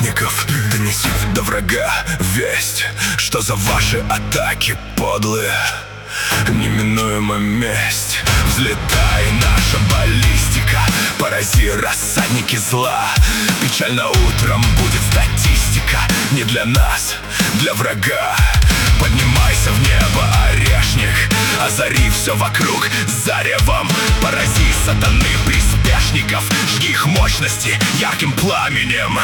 охотников, донеси до врага весть, что за ваши атаки подлые неминуема месть. Взлетай, наша баллистика, порази рассадники зла. Печально утром будет статистика, не для нас, для врага. Поднимайся в небо, орешник, озари все вокруг заревом. Порази сатаны приспешников, жги их мощности ярким пламенем.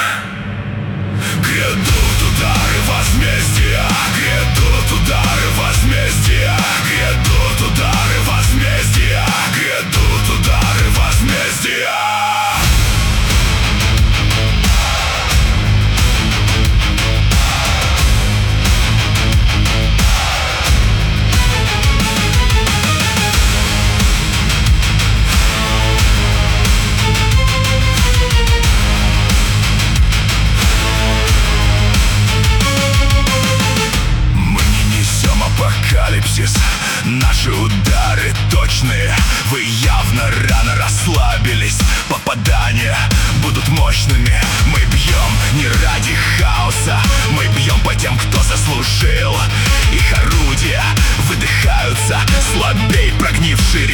Грядут удары возмездия, грядут удары возмездия, грядут удары возмездия, грядут удары возмездия. Апокалипсис, наши удары точные. Вы явно рано расслабились, попадания будут мощными. Мы бьем не ради хаоса, мы бьем по тем, кто заслужил. Их орудия выдыхаются, слабей прогнившие